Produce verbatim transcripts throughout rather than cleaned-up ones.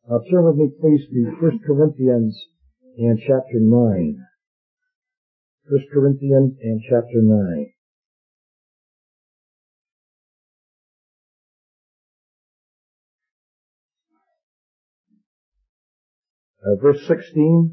Now turn with me please to First Corinthians and chapter nine. First Corinthians and chapter nine. Uh, verse sixteen.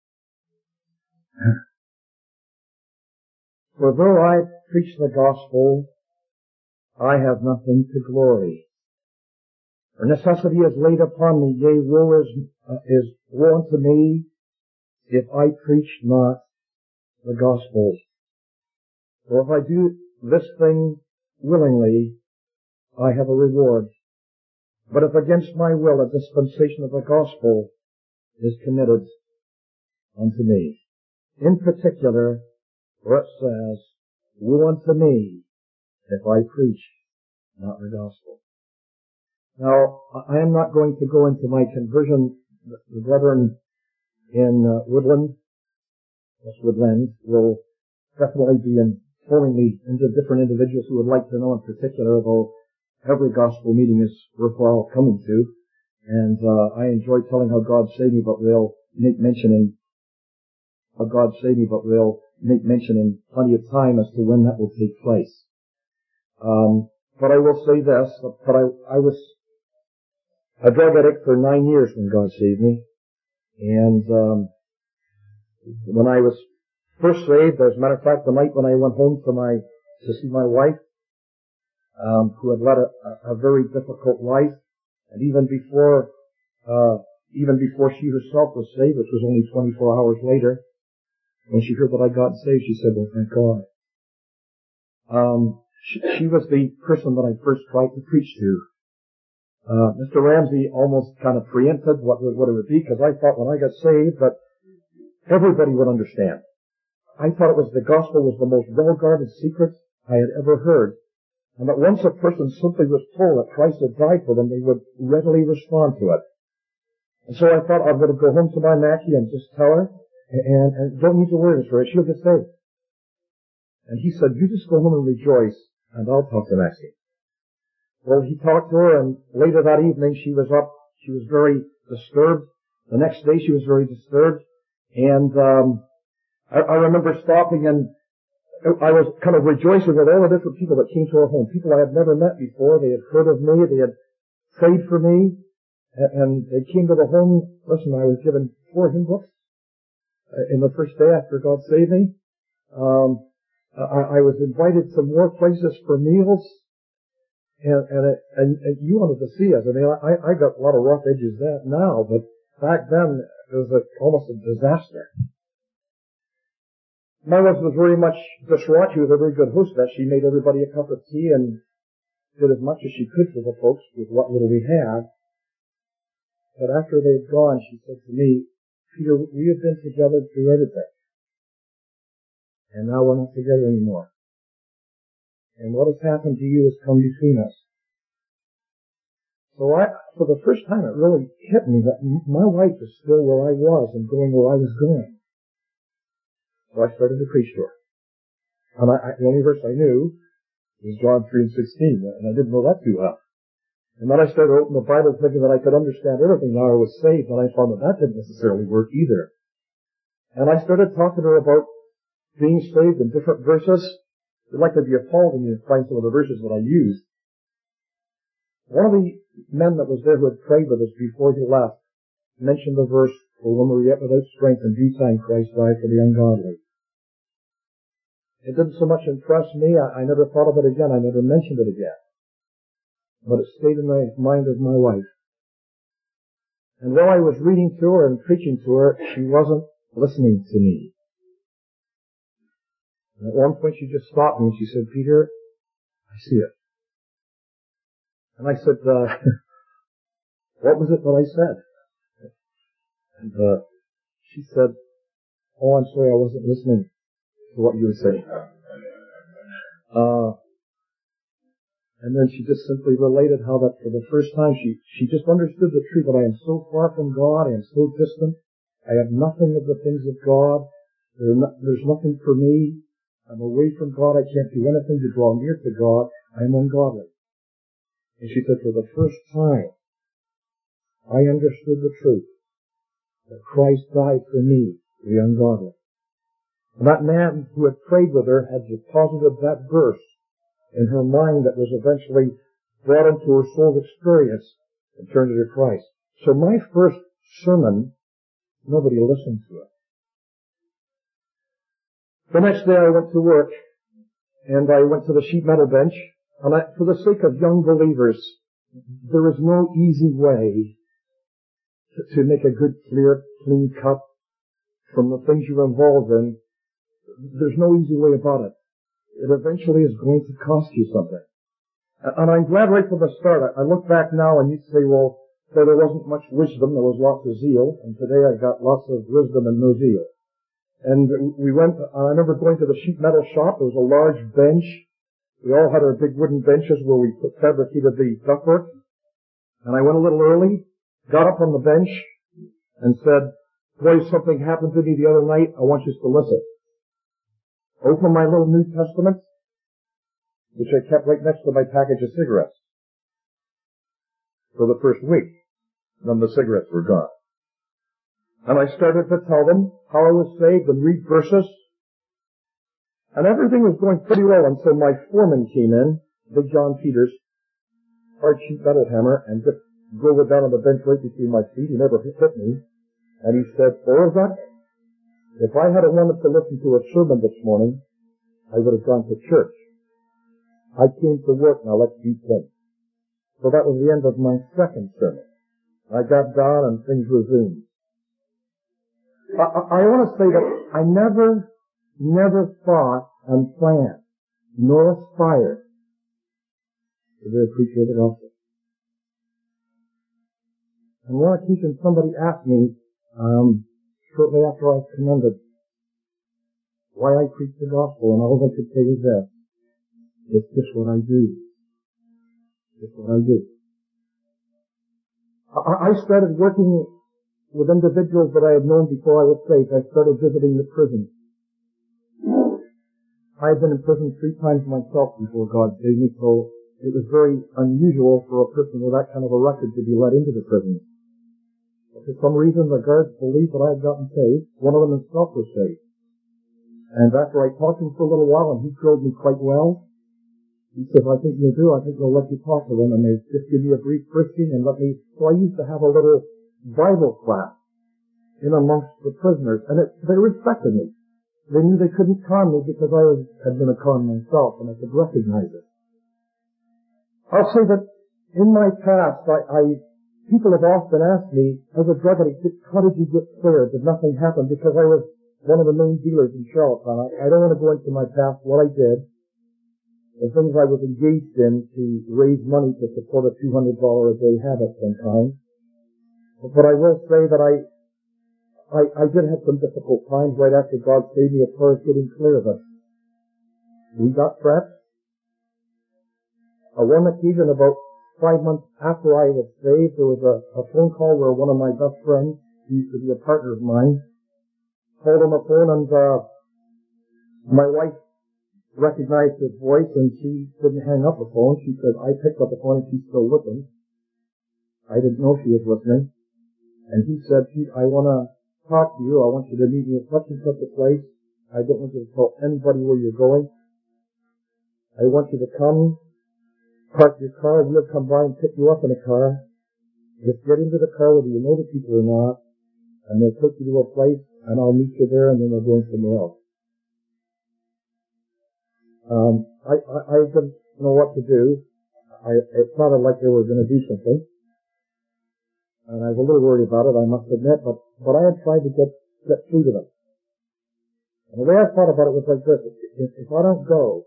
For though I preach the gospel, I have nothing to glory. For necessity is laid upon me, yea, woe is, uh, is woe unto me, if I preach not the gospel. For if I do this thing willingly, I have a reward. But if against my will a dispensation of the gospel is committed unto me. In particular, where it says, woe unto me, if I preach not the gospel. Now, I am not going to go into my conversion. The brethren in uh, Woodland, West Woodland, will definitely be informing me into different individuals who would like to know in particular, though every gospel meeting is worthwhile coming to. And uh, I enjoy telling how God saved me, but we'll make mention in how God saved me, but we'll make mention in plenty of time as to when that will take place. Um, but I will say this, but I, I was a drug addict for nine years when God saved me. And um, when I was first saved, as a matter of fact, the night when I went home to my to see my wife, um, who had led a, a very difficult life, and even before uh, even before she herself was saved, which was only twenty-four hours later, when she heard that I got saved, she said, "Well, thank God." Um, she, she was the person that I first tried to preach to. Uh, Mister Ramsey almost kind of preempted what, what it would be, because I thought when I got saved that everybody would understand. I thought it was the gospel was the most well-guarded secret I had ever heard, and that once a person simply was told that Christ had died for them, they would readily respond to it. And so I thought I would go home to my Mackie and just tell her, and, and don't need to worry, Mister Ray, she'll get saved. And he said, "You just go home and rejoice, and I'll talk to Maxie." Well, he talked to her, and later that evening she was up. She was very disturbed. The next day she was very disturbed. And um I, I remember stopping, and I was kind of rejoicing with all the different people that came to our home. People I had never met before. They had heard of me. They had prayed for me. And they came to the home. Listen, I was given four hymn books in the first day after God saved me. Um I, I was invited to more places for meals. And, and, it, and, and you wanted to see us. I mean, I, I got a lot of rough edges that now, but back then it was a, almost a disaster. My wife was very much distraught. She was a very good hostess. She made everybody a cup of tea and did as much as she could for the folks with what little we had. But after they'd gone, she said to me, "Peter, we have been together through everything. And now we're not together anymore. And what has happened to you has come between us." So I, for the first time, it really hit me that my wife is still where I was and going where I was going. So I started to preach to her. And I, I, the only verse I knew was John three and sixteen, and I didn't know that too well. And then I started opening the Bible thinking that I could understand everything now I was saved, and I found that that didn't necessarily work either. And I started talking to her about being saved in different verses. You'd like to be appalled when you find some of the verses that I used. One of the men that was there who had prayed with us before he left mentioned the verse, "For when we were yet without strength, in due time Christ died for the ungodly." It didn't so much impress me. I, I never thought of it again. I never mentioned it again. But it stayed in my mind of my wife. And while I was reading to her and preaching to her, she wasn't listening to me. And at one point she just stopped me and she said, "Peter, I see it." And I said, uh, "What was it that I said?" And uh, she said, "Oh, I'm sorry, I wasn't listening to what you were saying." Uh, and then she just simply related how that for the first time she, she just understood the truth that I am so far from God, I am so distant, I have nothing of the things of God, there no, there's nothing for me, I'm away from God, I can't do anything to draw near to God, I am ungodly. And she said, for the first time, I understood the truth that Christ died for me, the ungodly. And that man who had prayed with her had deposited that verse in her mind that was eventually brought into her soul's experience and turned her to Christ. So my first sermon, nobody listened to it. The next day I went to work, and I went to the sheet metal bench, and I, for the sake of young believers, there is no easy way to, to make a good, clear, clean cut from the things you're involved in. There's no easy way about it. It eventually is going to cost you something. And I'm glad right from the start. I look back now and you say, well, there wasn't much wisdom, there was lots of zeal, and today I've got lots of wisdom and no zeal. And we went, I remember going to the sheet metal shop. There was a large bench. We all had our big wooden benches where we put, fabricated the ductwork. And I went a little early, got up on the bench, and said, boy, something happened to me the other night. I want you to listen. Opened my little New Testament, which I kept right next to my package of cigarettes for the first week. Then the cigarettes were gone. And I started to tell them how I was saved and read verses. And everything was going pretty well until my foreman came in, Big John Peters, hard sheet metal hammer, and just drove it down on the bench right between my feet. He never hit me. And he said, Orzak, if I had wanted to listen to a sermon this morning, I would have gone to church. I came to work, now let's do things. So that was the end of my second sermon. I got down and things resumed. I, I, I want to say that I never, never thought and planned, nor aspired to be a preacher of the gospel. And one occasion somebody asked me, um, shortly after I commended, why I preach the gospel, and all I could say was this: it's just what I do. It's what I do. I, I started working with individuals that I had known before I was saved. I started visiting the prisons. I had been in prison three times myself before God saved me, so it was very unusual for a person with that kind of a record to be let into the prison. But for some reason, the guards believed that I had gotten saved. One of them himself was saved. And after I talked to him for a little while, and he drilled me quite well, he said, I think you'll do, I think they'll let you talk to them, and they just give me a brief preaching and let me, so I used to have a little Bible class in amongst the prisoners, and it, they respected me. They knew they couldn't con me because I was, had been a con myself, and I could recognize it. I'll say that in my past, I, I people have often asked me, as a drug addict, how did you get clear? Did nothing happen? Because I was one of the main dealers in Charlottetown. I, I don't want to go into my past, what I did, the things I was engaged in to raise money to support a two hundred dollars a day habit sometimes. But I will say that I, I, I did have some difficult times right after God saved me as far as getting clear of it. We got threats. On one occasion, about five months after I was saved, there was a, a phone call where one of my best friends, who used to be a partner of mine, called on the phone, and uh, my wife recognized his voice, and she didn't hang up the phone. She said, I picked up the phone and she's still listening. I didn't know she was listening. And he said, I want to talk to you. I want you to meet me at such and such a place. I don't want you to tell anybody where you're going. I want you to come, park your car, we'll come by and pick you up in a car. Just get into the car whether you know the people or not, and they'll take you to a place, and I'll meet you there, and then we're going somewhere else. Um, I, I, I didn't know what to do. I, it sounded like they were going to do something. And I was a little worried about it, I must admit, but, but I had tried to get, get through to them. And the way I thought about it was like this: if, if I don't go,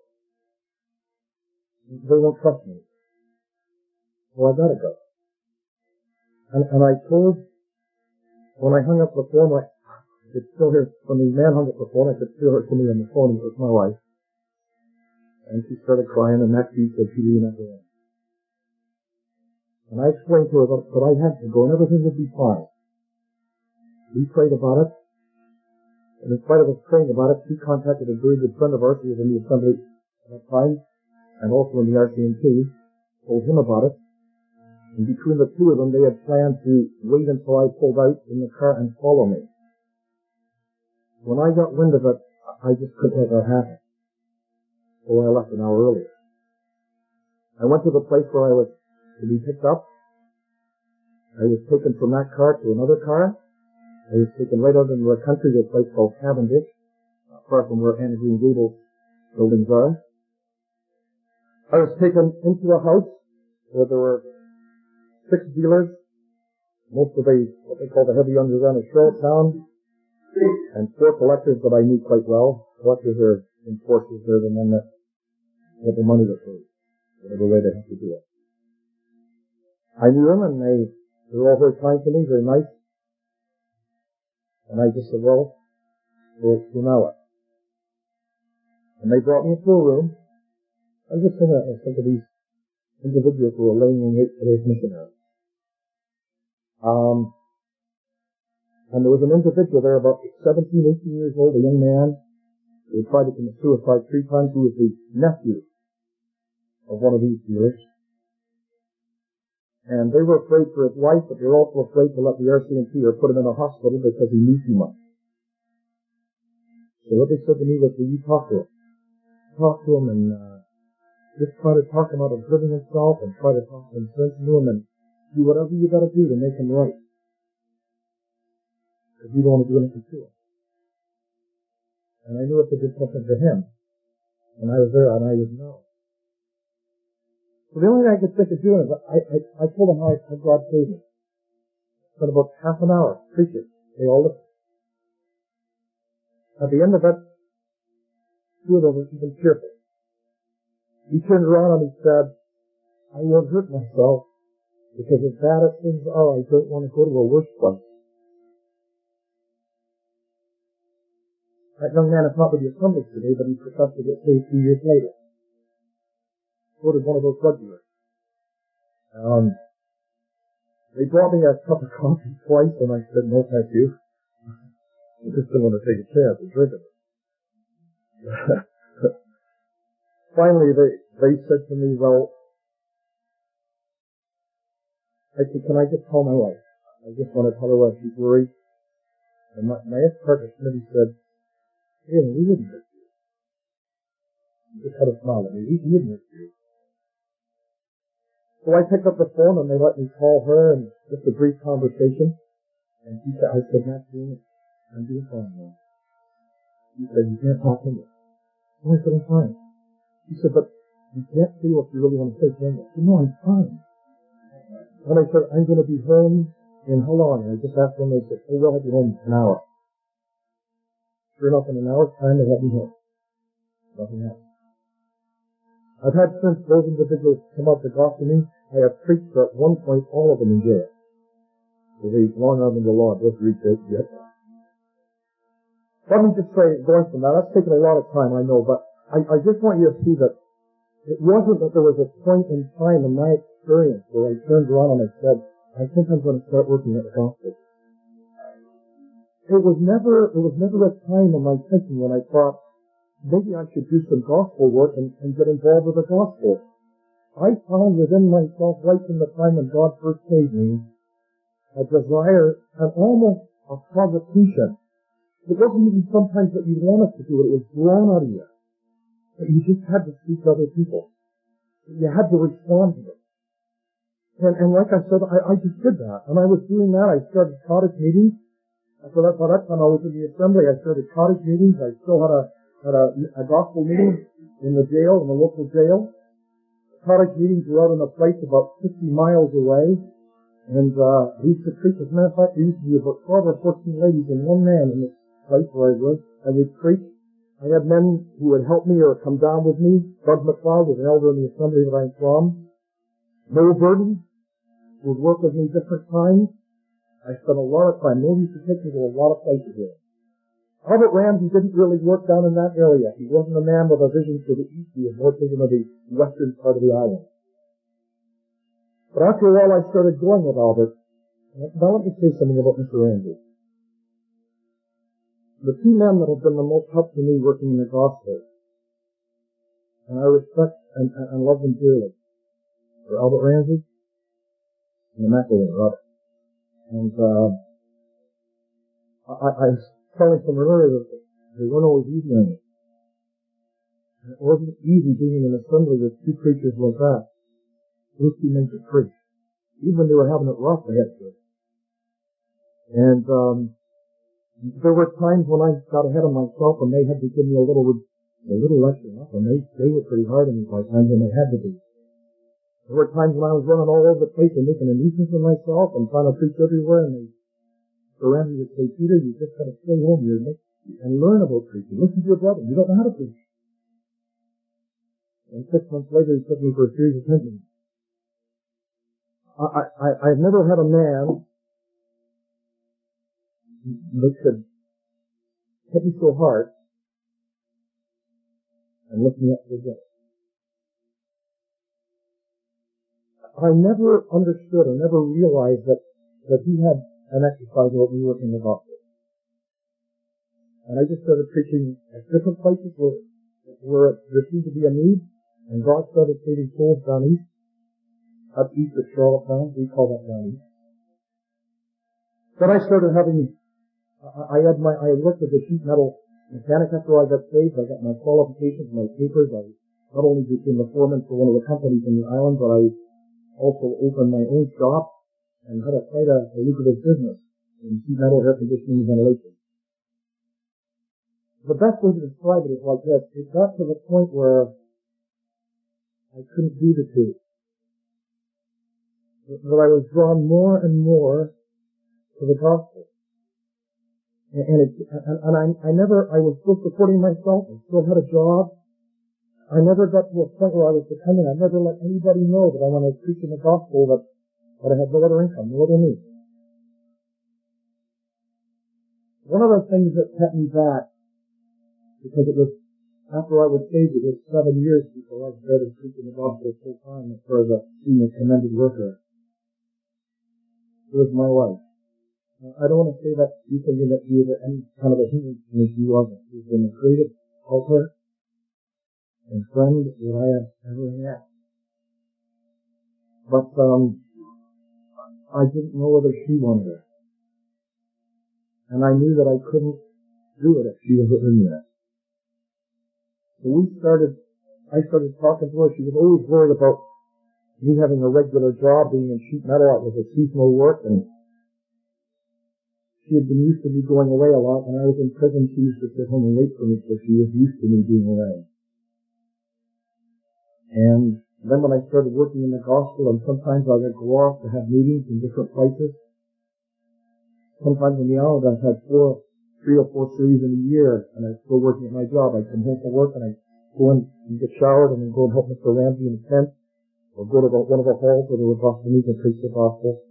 they won't trust me. Well, I gotta go. And, and I told, when I hung up the phone, I could still hear, when the man hung up the phone, I could still hear somebody on the phone. It was my wife. And she started crying, and next week said, Peter, you're not going. And I explained to her that, that I had to go, and everything would be fine. We prayed about it, and in spite of us praying about it, she contacted a very good friend of ours who was in the assembly at that time, and also in the R C M P, told him about it, And between the two of them, they had planned to wait until I pulled out in the car and follow me. When I got wind of it, I just couldn't let that happen. So I left an hour earlier. I went to the place where I was to be picked up. I was taken from that car to another car. I was taken right out into the country to a place called Cavendish, not far from where Anne of Green Gables buildings are. I was taken into a house where there were six dealers, most of the, what they call the heavy underground of Charlottetown, and four collectors that I knew quite well. Collectors are enforcers, they're the men that get the money that pays, whatever way they have to do it. I knew them, and they, they were all very kind to me, very nice. And I just said, well, we'll smell it. And they brought me into a room. I was just in a, I think of these individuals who were laying in wait for those missionaries. Um, and there was an individual there about seventeen, eighteen years old, a young man who had tried to commit suicide three times. He was the nephew of one of these dealers. And they were afraid for his life, but they were also afraid to let the R C M P or put him in a hospital because he knew too much. So what they said to me was, will you talk to him? Talk to him and uh, just try to talk him out of hurting himself and try to talk some sense into him and do whatever you got to do to make him right. Because you don't want to do anything to him. And I knew if it did something to him, and I was there and I didn't know. So the only thing I could think of doing is I, I, I told them how, how God saved me. Spent about half an hour preaching. They all listened. At the end of it, two of them were even cheerful. He turned around and he said, I won't hurt myself because as bad as things are, I don't want to go to a worse place. That young man is not with the assemblies today, but he professed to get saved two years later. So did one of those drug dealers. Um, they brought me a cup of coffee twice, and I said, no, thank you. I just didn't want to take a chance of drinking it. Finally, they, they said to me, well, I said, can I just call my wife? I just want to tell her why she's worried. And my, my ex-partner, Smitty, said, hey, we wouldn't hurt you. He just had a smile at me. We wouldn't hurt you. So I picked up the phone and they let me call her and just a brief conversation. And she said, I said, Maxine, I'm doing fine now. She said, you can't talk to me. Oh, I said, I'm fine. She said, but you can't say what you really want to say, can you? I said, no, I'm fine. And I said, I'm going to be home in how long? And I just asked them, they said, oh, we'll have you home in an hour. Sure enough, in an hour's time, they had me home. Nothing happened. I've had since those individuals come up to talk to me. I have preached at one point all of them in jail. So the long arm of the law does reach out yet. Let me just say, going from that, that's taken a lot of time, I know, but I, I just want you to see that it wasn't that there was a point in time in my experience where I turned around and I said, I think I'm going to start working at the gospel. It was never, it was never a time in my thinking when I thought, maybe I should do some gospel work and, and get involved with the gospel. I found within myself, right from the time when God first saved me, a desire and almost a provocation. It wasn't even sometimes that you wanted to do it, it was drawn out of you. But you just had to speak to other people. You had to respond to them. And, and like I said, I, I just did that. And I was doing that. I started cottage meetings. After that, by that time I was in the assembly. I started cottage meetings. I still had a had a, a gospel meeting in the jail, in the local jail. The cottage meetings were out in a place about fifty miles away, and uh, we used to preach. As a matter of fact, there used to be about twelve or fourteen ladies and one man in this place where I was, and we'd preach. I had men who would help me or come down with me. Bud McLeod was an elder in the assembly that I'm from. Noel Burden would work with me different times. I spent a lot of time. Noel used to take me to a lot of places here. Albert Ramsey didn't really work down in that area. He wasn't a man with a vision for the east. He was more vision of the western part of the island. But after a while, I started going with Albert. Now let me say something about Mister Ramsey. The two men that have been the most help to me working in the gospel, and I respect and, and, and love them dearly, are Albert Ramsey an immaculate rudder. And, uh, I, I was telling someone earlier that they weren't always easy on me. It wasn't easy being in an assembly with two preachers like that. Those two men could preach. Even when they were having it rough, they had to. And, um, there were times when I got ahead of myself and they had to give me a little, a little lecture up, and they, they were pretty hard on me by times, and they had to be. There were times when I was running all over the place and making a nuisance of myself and trying to preach everywhere, and they, around me would say, Peter, you just gotta stay home here and, and learn about preaching. Listen to your brother. You don't know how to preach. And six months later, he took me for a series of tent meetings. I, I, I've never had a man that could hit me so hard and lift me up to the day. I never understood or never realized that, that he had an exercise about me working the gospel. And I just started preaching at different places where, where there seemed to be a need, and God started saving souls down east, up east of Charlottetown. We call that down east. Then I started having, I, I had my, I worked as a sheet metal mechanic after I got saved. I got my qualifications, my papers. I not only became the foreman for one of the companies in the island, but I also opened my own shop and had a quite a, a lucrative business in sheet metal, air conditioning, and ventilation. The best way to describe it is like this. It got to the point where I couldn't do the two. That I was drawn more and more to the gospel. And, and, it, and, and I, I never, I was still supporting myself. I still had a job. I never got to a point where I was dependent. I never let anybody know that I wanted to preach in the gospel, that, that I had no other income, no other needs. One of the things that kept me back, because it was after I was saved, it was seven years before I started preaching the gospel full time as far as a senior commended worker. It was my wife. I don't want to say that you thinking that she was any kind of a hindrance to me. She wasn't. She's been the greatest helper and friend that I have ever had. But um, I didn't know whether she wanted it. And I knew that I couldn't do it if she was with me there. So we started, I started talking to her. She was always worried about me having a regular job, being in sheet metal. It was a seasonal work, and she had been used to me going away a lot. When I was in prison, she used to sit home and wait for me, so she was used to me being away. And then when I started working in the gospel, and sometimes I would go off to have meetings in different places. Sometimes in the island I've had four, three or four series in a year, and I'm still working at my job. I come home from work and I go in and get showered and then go and help Mister Ramsey in the tent, or go to the, one of the halls where there were gospel meetings and preach the gospel.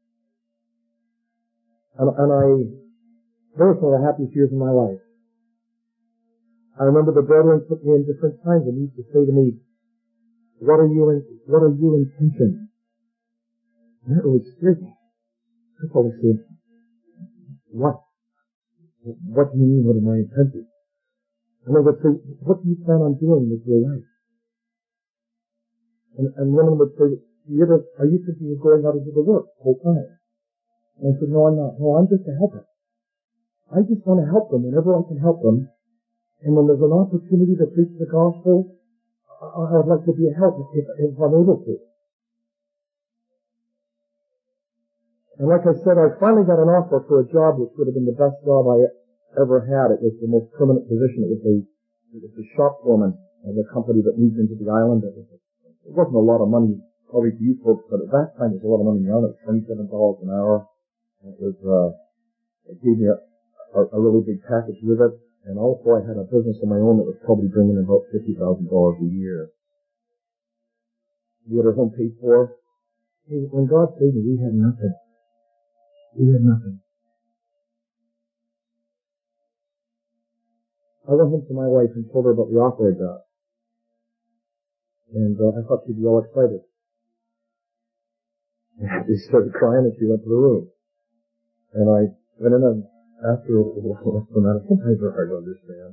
And, and I, those were the happiest years of my life. I remember the brethren took me in different times and used to say to me, what are you in, what are you intentions? And that really scared me. I always said, what? What do you mean, what are my intentions? And they would say, what do you plan on doing with your life? And, and one of them would say, you ever, are you thinking of going out into the work full time? And I said, no, I'm not. No, I'm just a helper. I just want to help them whenever I can help them. And when there's an opportunity to preach the gospel, I would like to be a help if, if I'm able to. And like I said, I finally got an offer for a job which would have been the best job I ever had. It was the most permanent position. It was a, it was a shop foreman of a company that moved into the island. It, was a, it wasn't a lot of money, probably to you folks, but at that time it was a lot of money in the island. It was twenty-seven dollars an hour. It was, uh, it gave me a, a, a really big package with it. And also I had a business of my own that was probably bringing in about fifty thousand dollars a year. We had our home paid for. When God saved me, we had nothing. We had nothing. I went home to my wife and told her about the offer I got. And uh, I thought she'd be all excited. And she started crying and she went to the room. And I went in and asked her what's the matter. Sometimes they're hard to understand.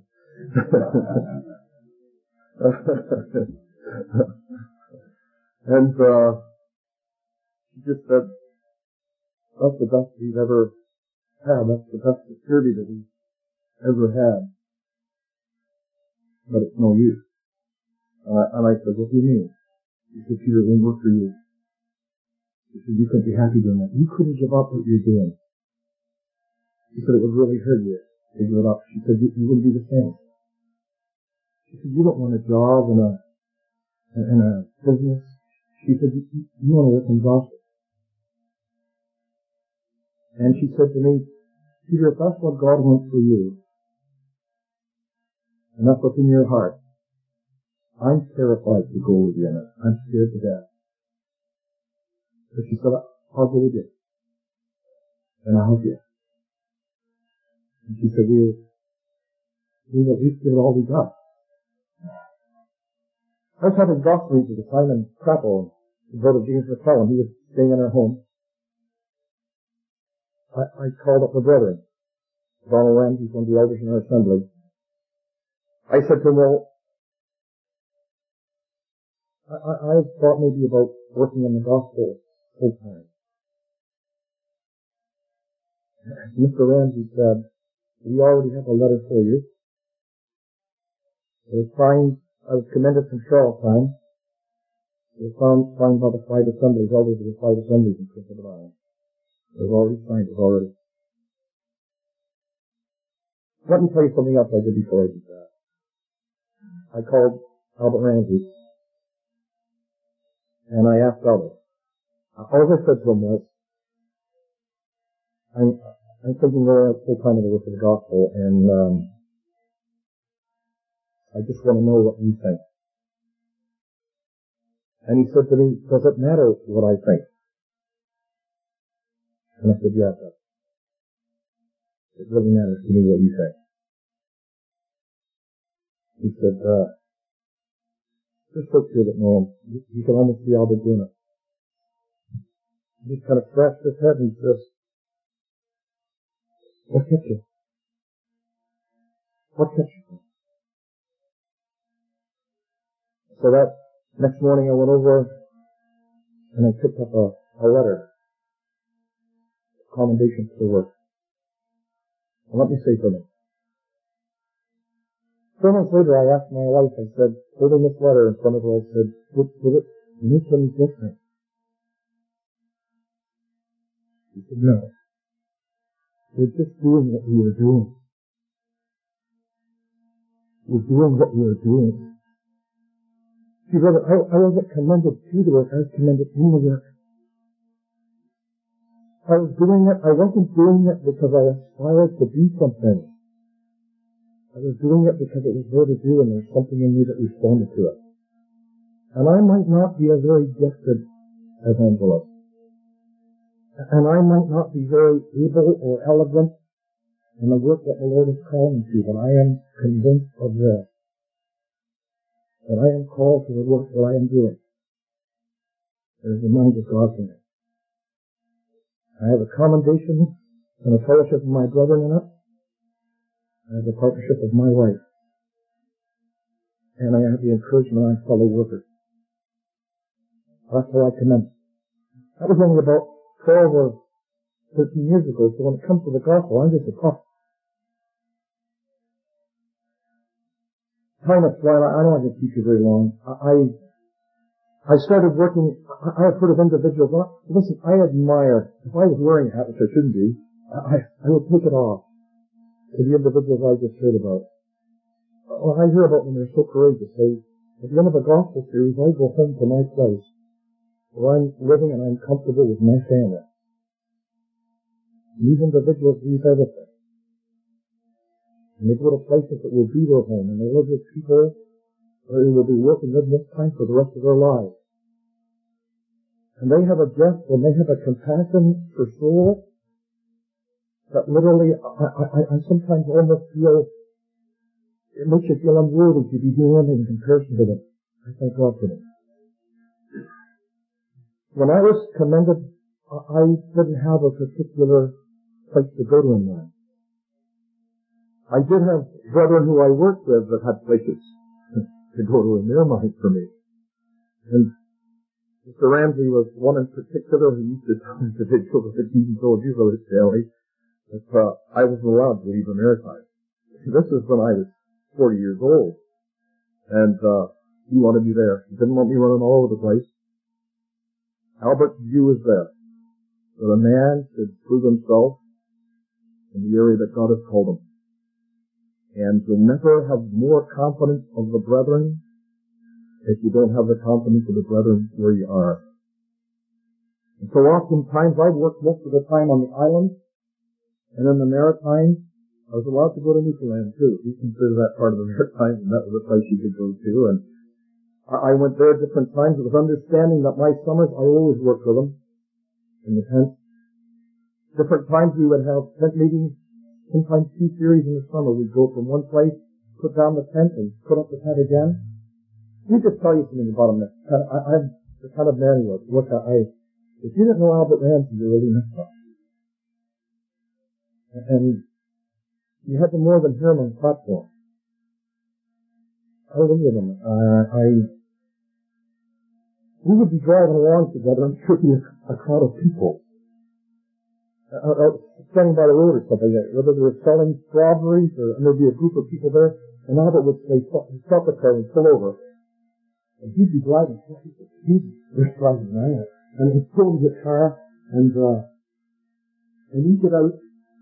and uh, She just said, that's the best we've ever had. That's the best security that we've ever had. But it's no use. And I, and I said, what do you mean? She said, Peter, it won't work for you. She said, you couldn't be happy doing that. You couldn't give up what you're doing. She said, it would really hurt you to give it up. She said, you, you wouldn't be the same. She said, you don't want a job in a, in a business. She said, you, you want to work in gospel. And she said to me, Peter, if that's what God wants for you, and that's what's in your heart, I'm terrified to go with you in it. I'm scared to death. But she said, I'll go with you. And I'll help you. And she said, we'll, we'll at least give it all we got. I was having gospel meetings with Simon Crapo, the brother James McClellan. He was staying in our home. I, I called up the brethren. Donald Ramsey, one of the elders in our assembly. I said to him, well, I, I, I thought maybe about working in the gospel full time. Mister Ramsey said, we already have a letter for you. It was signed, I was commended from Charlottetown. It was found, signed by the five assemblies, elders of the five assemblies in Prince Edward Island. It was already signed, it was already. Let me tell you something else I did before I did that. I called Albert Ramsey, and I asked Albert. All I said to him was, I'm, I'm thinking more full time of the work of the gospel, and um, I just want to know what you think. And he said to me, does it matter what I think? And I said, yes, it really matters to me what you think. He said, uh, just look here that know him. You, you can almost see Albert doing it. He just kind of scratched his head and he says, what kept you? What kept you? So that next morning I went over and I picked up a, a letter, a commendation for the work. And let me say something. Four months later I asked my wife, I said, holding this letter in front of her, I said, would, would it make any difference? She said, no. We're just doing what we were doing. We're doing what we were doing. See, brother, I, I wasn't commended to the work, I was commended in the work. I was doing it, I wasn't doing it because I aspired to be something. I was doing it because it was there to do and there's something in me that responded to it. And I might not be a very gifted evangelist. And I might not be very able or elegant in the work that the Lord has called me to, but I am convinced of this. That I am called to the work that I am doing. There is the mind of God in it. I have a commendation and a fellowship of my brethren in it. I have the partnership of my wife. And I have the encouragement of my fellow workers. That's how I commend. That was only about twelve or thirteen years ago, so when it comes to the gospel, I'm just a pup. Time is flying. I don't want to keep you very long. I I started working, I have heard of individuals, listen, I admire, if I was wearing a hat, which I shouldn't be, I, I would take it off to the individuals I just heard about. When I hear about them, they're so courageous. They, at the end of the gospel series, I go home to my place where I'm living and I'm comfortable with my family. And these individuals leave everything. And they go to places that will be their home, and they live with people where they will be working with this time for the rest of their lives. And they have a gift and they have a compassion for souls that literally, I, I, I sometimes almost feel, it makes you feel unworthy to be doing anything in comparison to them. I thank God for them. When I was commended, I didn't have a particular place to go to in mind. I did have brethren who I worked with that had places to go to in their mind for me. And Mister Ramsey was one in particular who used to tell individuals that he even told you, Brother Stanley, that uh, I wasn't allowed to leave the Maritime. This is when I was forty years old. And uh, he wanted me there. He didn't want me running all over the place. Albert's view was there, that a man should prove himself in the area that God has called him. And you'll never have more confidence of the brethren if you don't have the confidence of the brethren where you are. And so oftentimes I've worked most of the time on the island, and in the Maritimes, I was allowed to go to Newfoundland too. We consider that part of the Maritimes, and that was a place you could go to. And I went there at different times. It was understanding that my summers, I always worked with them in the tent. Different times we would have tent meetings, sometimes two series in the summer. We'd go from one place, put down the tent, and put up the tent again. Let me just tell you something about him. I, I'm the kind of man he was. Look, I, if you didn't know Albert Ramsey, you really messed up. And you had to more than hear him on the platform. I lived with him. Uh, I, we would be driving along together, and there would be a, a crowd of people. Uh, uh, standing by the road or something, whether they were selling strawberries, or, and there'd be a group of people there, and Albert would say, stop the car and pull over. And he'd be driving, he'd be driving, right? And he'd pull the car, and, uh, and he'd get out,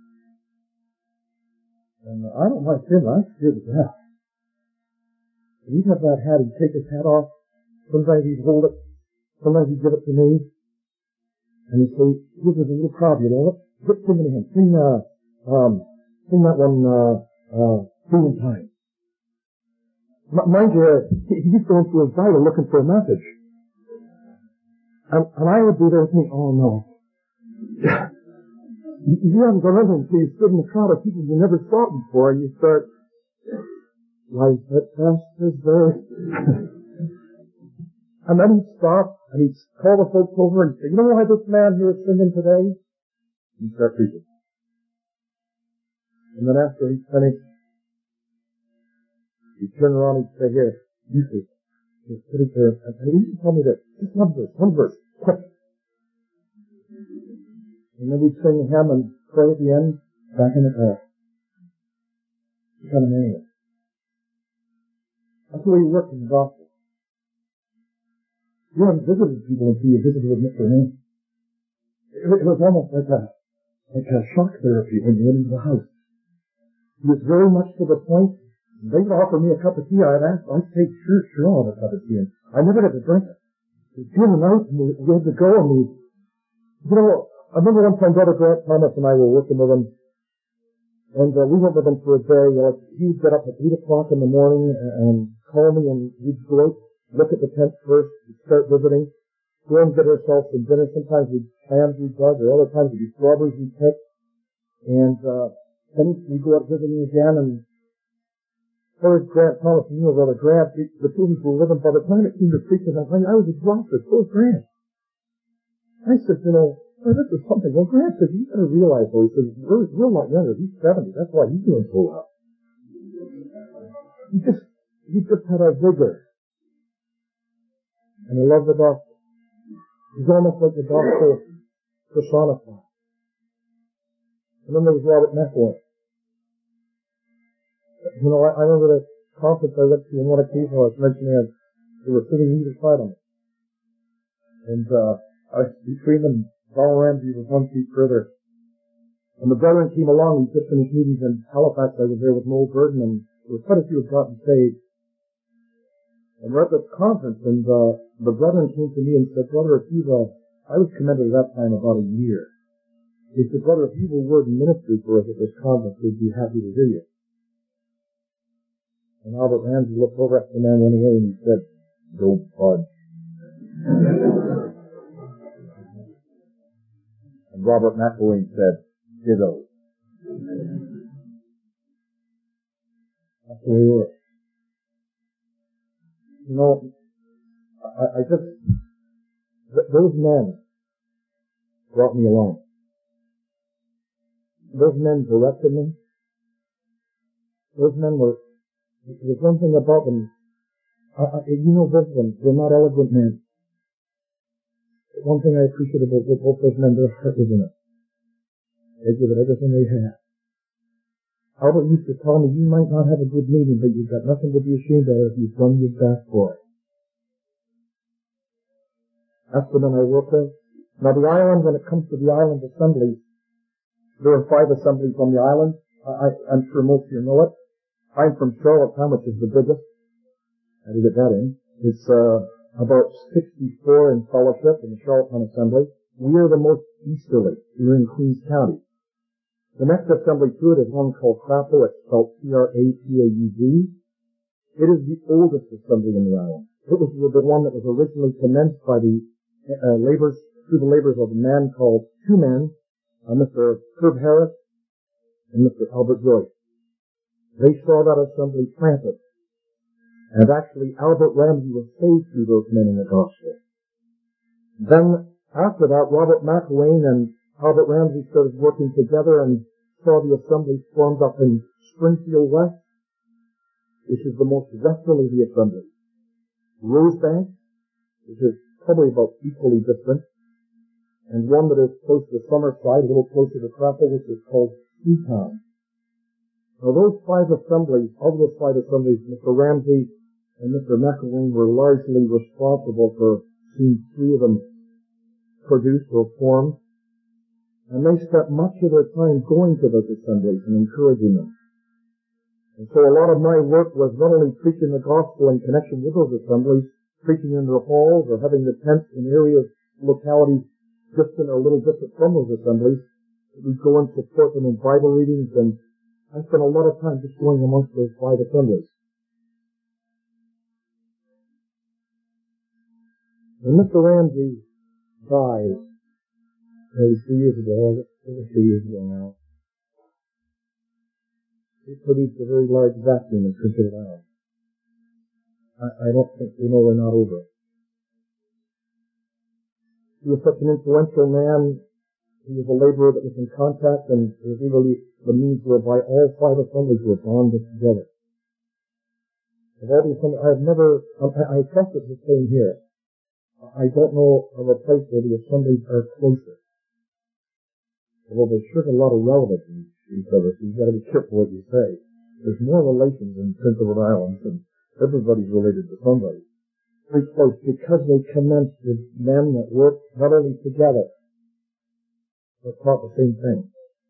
and uh, I don't mind saying that, I'm scared to death. And he'd have that hat, he'd take his hat off, sometimes he'd hold it, sometimes he'd give it to me, and he'd say, this is a little crowd, you know, get singing to him, sing, uh, um, sing that one, uh, uh, Singing Time. M- mind you, he's going through his Bible looking for a message. And, and I would be there thinking, oh no. You haven't done anything, so you stood in a crowd of people you never saw before, and you start, life at best is very... And then he'd stop, and he'd call the folks over and say, you know why this man here is singing today? He'd start preaching. And then after he'd finished, he'd turn around and he'd say, here, you see, he's sitting there, and he used to tell me that, just one verse, one verse, quick. And then we'd sing a hymn and pray at the end, back in the car. It's kind of amazing. That's the way you work in the gospel. You haven't visited people until you visited with Mister Haynes. It, it was almost like a, like a shock therapy when you went into the house. He was very much to the point. They would offer me a cup of tea. I'd ask, I'd take sure, sure, I'll have a cup of tea. And I never had to drink it. It was in the night, and we, we had to go, and we, you know, I remember one time Brother Grant Thomas and I were working with him, and uh, we went with him for a day. Uh, he'd get up at eight o'clock in the morning and, and call me, and we'd go out, look at the tent first, start visiting, go and get ourselves some dinner. Sometimes we'd clams we'd dug, or other times we'd be strawberries we'd pick, and uh, then we'd go out visiting again. And Brother Grant Thomas and you know Brother Grant, the, the two of us were living. By the time it came to preaching, I was exhausted. So was Grant. I said, you know, well, this is something. Well, Grant said, you gotta realize, though, he said, we're, we're a lot younger. He's seventy. That's why he's doing so well. He just, he just had a vigor. And he loved the gospel. He's almost like the gospel personified. And then there was Robert McElwain. You know, I, I remember that conference I went to on one occasion I was mentioning that they were sitting either side of me. And, uh, I was between them. Paul Ramsey was one seat further. And the brethren came along, we just finished meetings in Halifax. I was there with Noel Burden, and there were quite a few had gotten saved. And we're at this conference, and uh, the brethren came to me and said, Brother, if you've, uh, I was commended at that time about a year. He said, Brother, if you've a word in ministry for us at this conference, we'd be happy to hear you. And Albert Ramsey looked over at the man, went away, and he said, don't budge. And Robert McElwain said, ditto. That's the way it is. You know, I, I just, th- those men brought me along. Those men directed me. Those men were, there's one thing about them, I, I, you know this one, they're not eloquent men. One thing I appreciate about what both those men, their heart was in it. They give it everything they had. Albert used to tell me, you might not have a good meeting, but you've got nothing to be ashamed of if you've done your best for it. That's the men I work with. Now the island, when it comes to the island assemblies, there are five assemblies on the island. I, I'm sure most of you know it. I'm from Charlottetown, which is the biggest. How do you get that in? It's uh, about sixty-four in fellowship in the Charlottetown Assembly. We are the most easterly. We're in Queens County. The next assembly to it is one called Crapo. It's spelled C R A P A U D. It is the oldest assembly in the island. It was the one that was originally commenced by the uh, labors, through the labors of a man called, two men, uh, Mister Herb Harris and Mister Albert Joyce. They saw that assembly planted. And actually, Albert Ramsey was saved through those men in the gospel. Then, after that, Robert McElwain and Albert Ramsey started working together and saw the assembly formed up in Springfield West, which is the most westerly of the assemblies. Rosebank, which is probably about equally distant, and one that is close to Summerside, a little closer to Crapo, which is called Seatown. Now those five assemblies, of those five assemblies, Mister Ramsey and Mister McElwain were largely responsible for seeing three of them produced or formed. And they spent much of their time going to those assemblies and encouraging them. And so a lot of my work was not only preaching the gospel in connection with those assemblies, preaching in their halls or having the tents in areas, localities distant or a little distant from those assemblies. We'd go and support them in Bible readings, and I spent a lot of time just going amongst those five assemblies. When Mister Ramsey dies, it was two years ago, it was two years ago now, he produced a very large vacuum and printed it out. I, I don't think we know we're not over it. He was such an influential man. He was a laborer that was in contact, and it was really the means whereby all five assemblies were bonded together. Of all the assemblies, I have never, I, I trust it's the same here. I don't know of a place where the assemblies are closer. Although there's sure a lot of relevance in each other, so you've got to be careful what you say. There's more relations in Prince Edward Island, and everybody's related to somebody. Very close, because they commenced with men that worked not only together, but taught the same thing.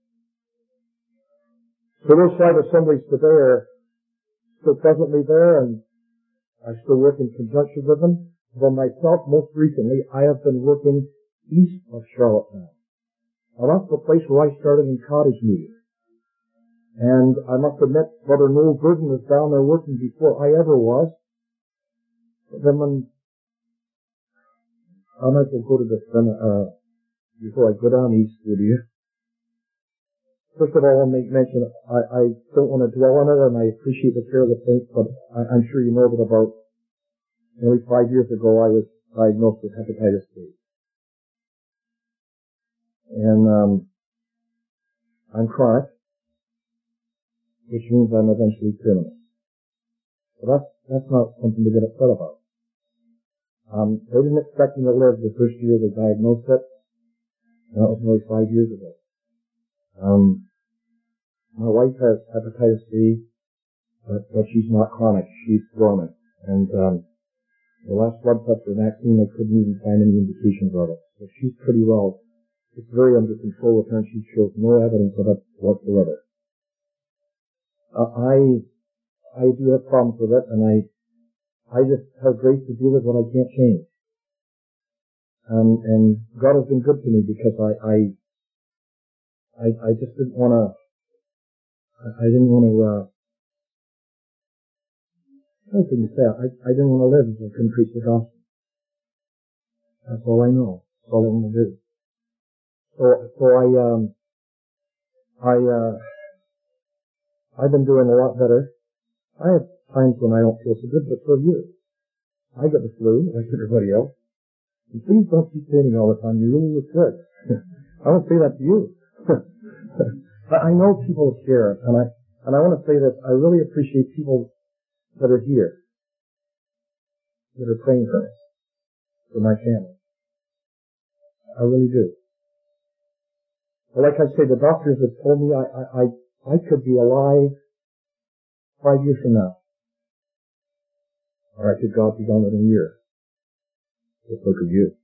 So those five assemblies today are still presently there, and I still work in conjunction with them. For myself, most recently, I have been working east of Charlottetown. Now that's the place where I started in cottage meeting. And I must admit, Brother Noel Gurdon was down there working before I ever was. But then when, I might as well go to this then, uh, before I go down east with you. First of all, I'll make mention, I, I don't want to dwell on it, and I appreciate the care of the saints, but I, I'm sure you know that about nearly five years ago I was diagnosed with hepatitis B. And, um, I'm chronic, which means I'm eventually terminal. But that's, that's not something to get upset about. Um, they didn't expect me to live the first year they diagnosed it. And that was nearly five years ago. Um, my wife has hepatitis B, but, but she's not chronic. She's dormant. And, um, the last blood test for vaccine, they couldn't even find any indications of it. So she's pretty well. It's very under control with her, and she shows no evidence of it whatsoever. Uh, I, I do have problems with it, and I, I just have grace to deal with what I can't change. Um, and God has been good to me because I, I, I, I just didn't want to, I, I didn't want to, uh, I didn't say, I, I didn't want to live if I couldn't preach the gospel. That's all I know. That's all I want to do. So, so I, um, I, uh, I've been doing a lot better. I have times when I don't feel so good, but so have you. I get the flu, like everybody else. And please don't keep saying it all the time. You really look good. I won't say that to you. But I know people care, and I, and I want to say that I really appreciate people that are here, that are praying for us, for my family. I really do. But like I say, the doctors have told me I, I, I, I could be alive five years from now. Or I could God be gone in a year. Just look at you.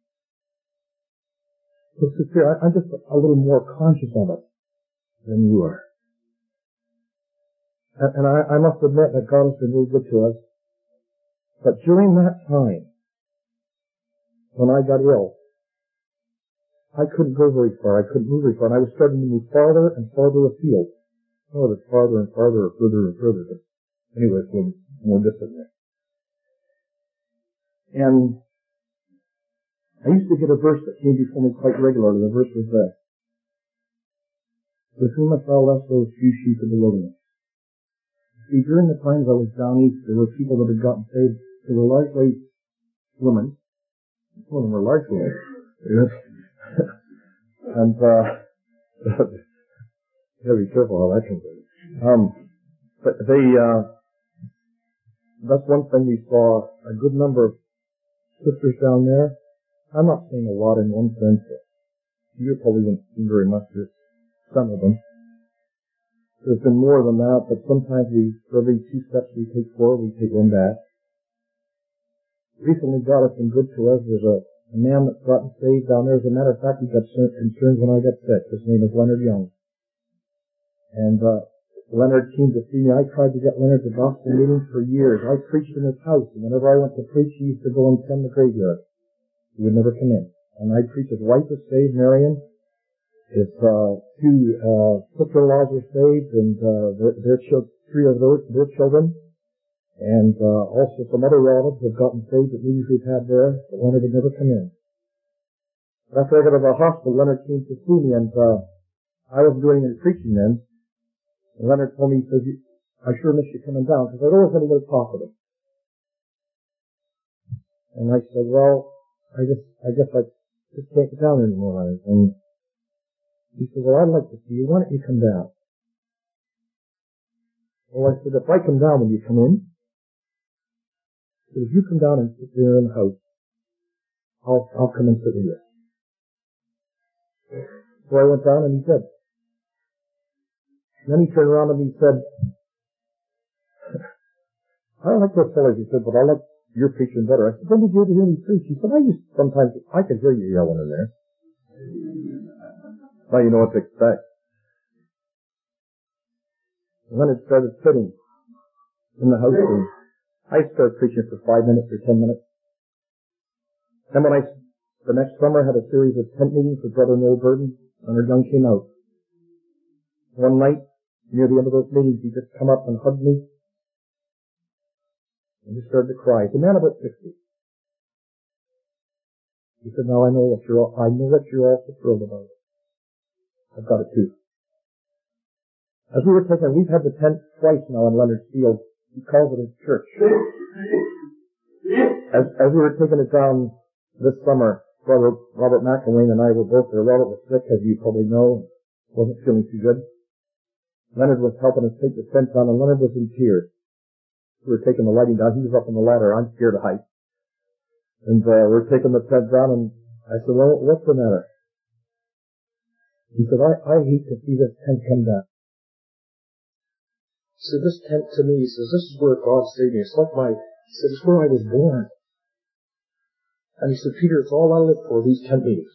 So, Sister, I, I'm just a little more conscious of it than you are. And, and I, I must admit that God has been really good to us. But during that time, when I got ill, I couldn't go very far. I couldn't move very far. And I was starting to move farther and farther afield. Oh, it's farther and farther, or further and further. But anyway, it's more distant there. And I used to get a verse that came before me quite regularly. The verse was this: with whom hast thou left those few sheep in the wilderness? See, during the times I was down east, there were people that had gotten saved. They were largely women. Some of them were large women. Yes. And, uh, you gotta be careful how that comes in. Um, but they, uh, that's one thing we saw a good number of sisters down there. I'm not saying a lot in one sense. You probably wouldn't see very much of some of them. There's been more than that, but sometimes we, for every two steps we take forward, we take one back. Recently, God has been good to us. There's a, a man that's gotten saved down there. As a matter of fact, he got concerned when I got sick. His name is Leonard Young. And, uh, Leonard came to see me. I tried to get Leonard to gospel meetings for years. I preached in his house, and whenever I went to preach, he used to go and tend the graveyard. He would never come in. And I'd preach. His wife was saved, Marion. His, uh, two, uh, sister-in-laws were saved, and, uh, their, their children, three of those, their children. And, uh, also some other relatives have gotten saved at meetings we've had there, but Leonard had never come in. But after I got out of the hospital, Leonard came to see me, and, uh, I wasn't doing any preaching then. And Leonard told me, he says, I sure miss you coming down, because I'd always been able to talk with him. And I said, well, I just, I guess I just can't get down anymore, Leonard. And he said, well, I'd like to see you. Why don't you come down? Well, I said, if I come down, will you come in? He said, if you come down and sit there in the house, I'll, I'll come and sit with you. So I went down and he said. And then he turned around and he said, I don't like those fellows, he said, but I like your preaching better. I said, when did you ever hear me preach? He said, I used to sometimes, I could hear you yelling in there. Now you know what to expect. And then it started sitting in the house and I started preaching for five minutes or ten minutes. Then when I, the next summer, had a series of tent meetings with Brother Noel Burden, Leonard Young came out. One night, near the end of those meetings, he just come up and hugged me and just started to cry. He's a man about sixty. He said, now I know what you're all, I know what you're all so thrilled about. I've got it too. As we were taking, we've had the tent twice now in Leonard's Field. He calls it his church. As, as we were taking it down this summer, Brother Robert McElwain and I were both there. Robert was sick, as you probably know, wasn't feeling too good. Leonard was helping us take the tent down, and Leonard was in tears. We were taking the lighting down. He was up on the ladder. I'm scared of heights. And uh, we're taking the tent down, and I said, well, what's the matter? He said, I, I hate to see this tent come down. He said, this tent to me, he says, this is where God saved me. It's like my, he said, it's where I was born. And he said, Peter, it's all I live for, these tent meetings.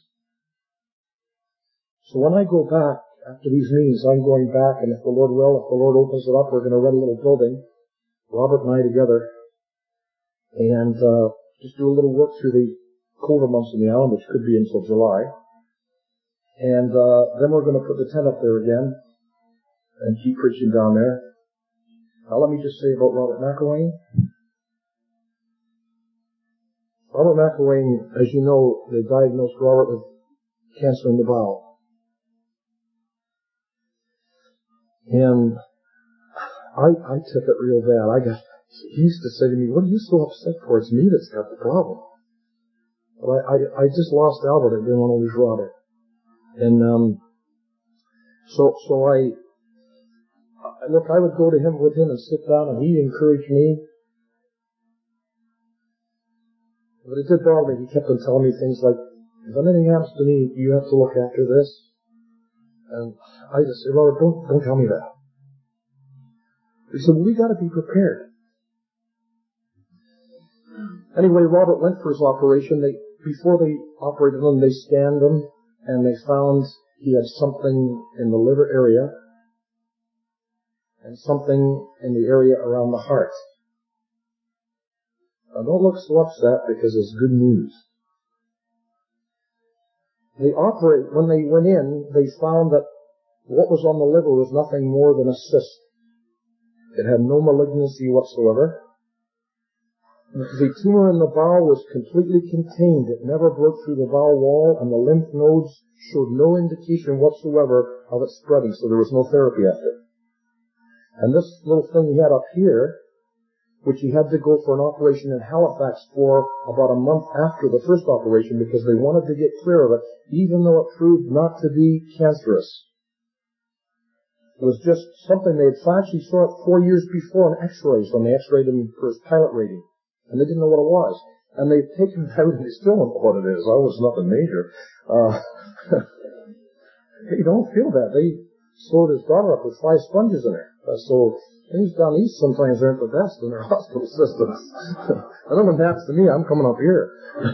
So when I go back, after these meetings, I'm going back, and if the Lord will, if the Lord opens it up, we're going to rent a little building, Robert and I together, and uh just do a little work through the colder months in the island, which could be until July. And uh then we're going to put the tent up there again and keep preaching down there. Now let me just say about Robert McElwain. Robert McElwain, as you know, they diagnosed Robert with cancer in the bowel. And I, I took it real bad. I got, he used to say to me, what are you so upset for? It's me that's got the problem. But I, I, I just lost Albert. I didn't want to lose Robert. And, um, so, so I, look, I would go to him with him and sit down and he'd encourage me. But it did bother me. He kept on telling me things like, If anything happens to me, you have to look after this. And I just said, Robert, don't, don't tell me that. He said, well, we got to be prepared. Anyway, Robert went for his operation. They, before they operated him, they scanned him, and they found he had something in the liver area and something in the area around the heart. Now, don't look so upset because it's good news. They operate, when they went in, they found that what was on the liver was nothing more than a cyst. It had no malignancy whatsoever. The tumor in the bowel was completely contained. It never broke through the bowel wall, and the lymph nodes showed no indication whatsoever of it spreading, so there was no therapy after it. And this little thing he had up here, which he had to go for an operation in Halifax for about a month after the first operation because they wanted to get clear of it, even though it proved not to be cancerous. It was just something they had actually saw it four years before on x-rays when they x-rayed him for his pilot rating. And they didn't know what it was. And they've taken it out and they still don't know what it is. Oh, it's nothing major. Uh, they don't feel that. They sewed his daughter up with five sponges in her. Uh, so things down east sometimes aren't the best in their hospital systems. I know when that's to me, I'm coming up here.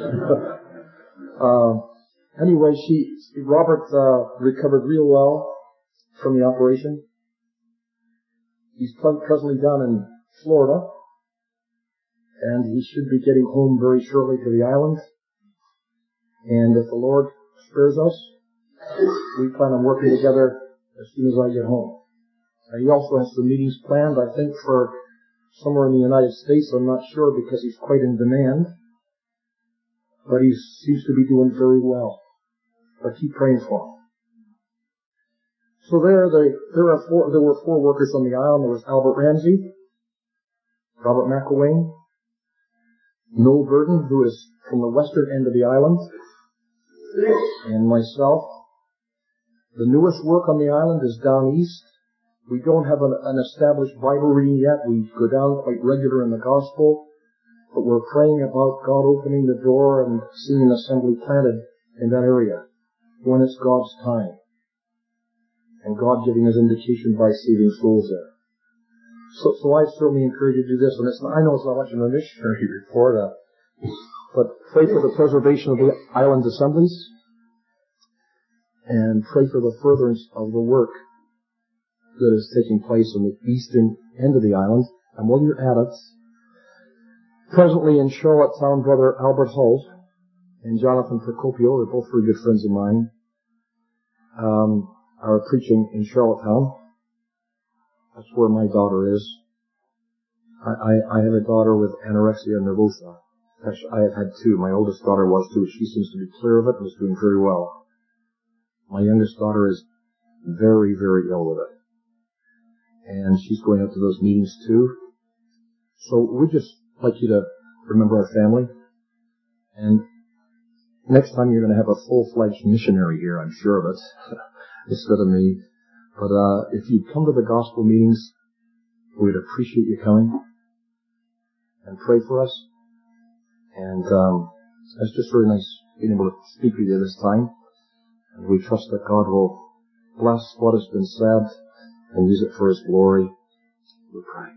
uh, anyway, she, Robert, uh, recovered real well from the operation. He's presently down in Florida, and he should be getting home very shortly to the island. And if the Lord spares us, we plan on working together as soon as I get home. Uh, he also has some meetings planned, I think, for somewhere in the United States. I'm not sure because he's quite in demand. But he seems to be doing very well. But keep praying for him. So there, they, there, are four, there were four workers on the island. There was Albert Ramsey, Robert McElwain, Noel Burden, who is from the western end of the island, and myself. The newest work on the island is down east. We don't have an, an established Bible reading yet. We go down quite regular in the gospel, but we're praying about God opening the door and seeing an assembly planted in that area when it's God's time, and God giving His indication by saving souls there. So, so I certainly encourage you to do this, and it's, I know it's not much of a missionary report, uh, but pray for the preservation of the island assemblies, and pray for the furtherance of the work that is taking place on the eastern end of the island. And while you're at it, presently in Charlottetown, Brother Albert Hull and Jonathan Procopio, they're both very good friends of mine, um, are preaching in Charlottetown. That's where my daughter is. I, I, I have a daughter with anorexia nervosa. Actually, I have had two. My oldest daughter was too. She seems to be clear of it and is doing very well. My youngest daughter is very, very ill with it. And she's going out to those meetings too. So we just like you to remember our family. And next time you're going to have a full-fledged missionary here, I'm sure of it, instead of me. But uh if you come to the gospel meetings, we'd appreciate you coming and pray for us. And um it's just very nice being able to speak with you this time. And we trust that God will bless what has been said and use it for His glory. We pray.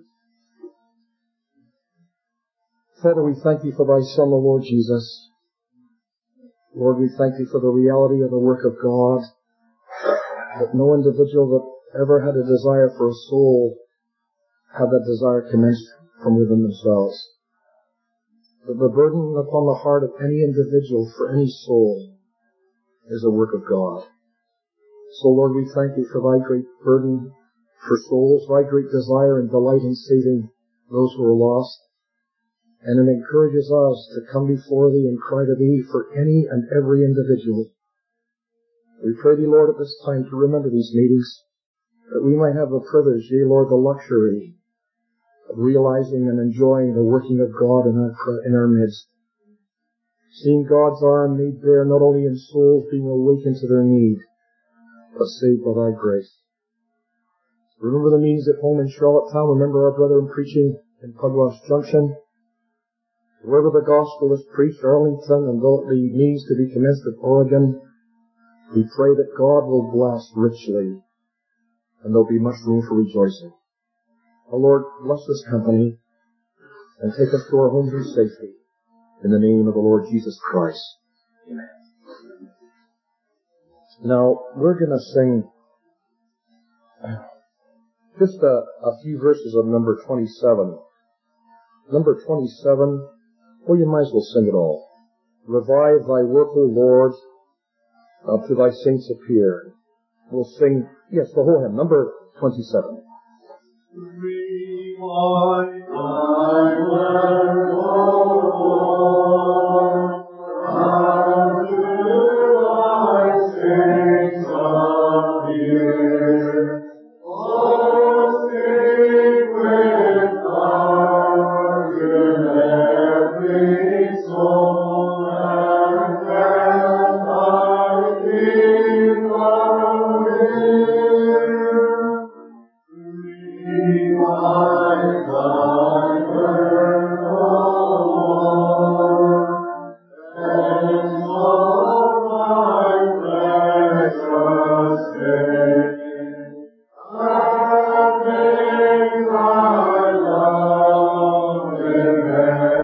Father, we thank Thee for Thy Son, the Lord Jesus. Lord, we thank Thee for the reality of the work of God, that no individual that ever had a desire for a soul had that desire commenced from within themselves. That the burden upon the heart of any individual for any soul is a work of God. So, Lord, we thank Thee for Thy great burden for souls, Thy great desire and delight in saving those who are lost. And it encourages us to come before Thee and cry to Thee for any and every individual. We pray Thee, Lord, at this time to remember these meetings, that we might have the privilege, yea, Lord, the luxury of realizing and enjoying the working of God in our, in our midst. Seeing God's arm made bare not only in souls being awakened to their need, but saved by Thy grace. Remember the meetings at home in Charlottetown. Remember our brethren preaching in Pugwash Junction. Wherever the gospel is preached, Arlington, and though it needs to be commenced at Oregon, we pray that God will bless richly, and there'll be much room for rejoicing. O Lord, bless this company, and take us to our homes in safety. In the name of the Lord Jesus Christ. Amen. Now, we're going to sing just a, a few verses of number twenty-seven. Number twenty-seven, well, you might as well sing it all. Revive thy work, O Lord, up to thy saints appear. We'll sing, yes, the whole hymn, number twenty-seven. Revive thy work, O Lord, up to thy saints appear. Oh, sing with heart in every soul, and let thy kingdom near. Revive thy work,